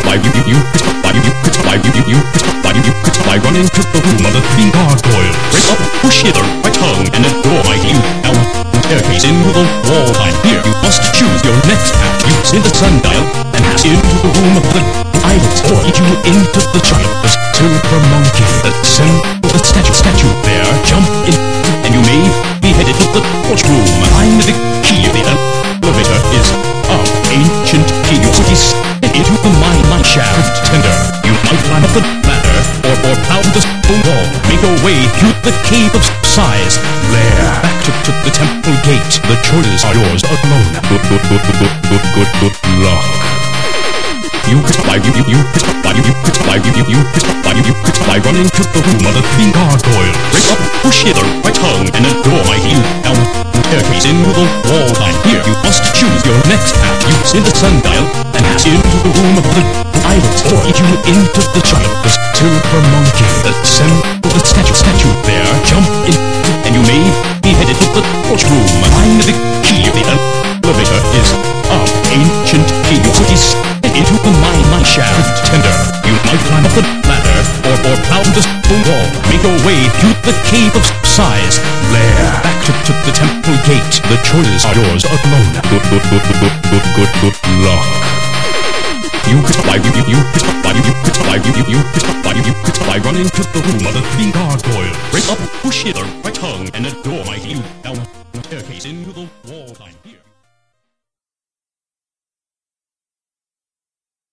by running to the room of the three gargoyles. Break up, push hither, my tongue, and a door I hew. Now, staircase into the wall by here. You must choose your next path. Use in the sundial, and pass into the room of the idols, or lead you into the child's silver monkey. Assemble the statue there, jump in, and you may be headed to the torch room. Find the key of the elevator is of ancient key. You put it into the mine shaft tender. You might climb up the ladder, or pound the stone wall. Make your way through the cave of size. There, back to the temple gate. The choices are yours alone. Good luck. By running to the room of the three gargoyles. Break up, push hither, my tongue, and a door I hew. Now, staircase into the wall by here. You must choose your next path. Use in the sundial, and pass into the room of the idols, or lead you into the child's silver monkey. Assemble the statue there, jump in, and you may be headed to the torch room. Find the key of the elevator is of ancient key. You put it into the mine shaft tender. You might climb up the ladder, or pound the stone wall. Make your way through the cave of size. There, back to the temple gate. The choices are yours alone. Good luck. By running to the room of the three gargoyles. Break up, push hither, my tongue, and a door I hew. Down the staircase into the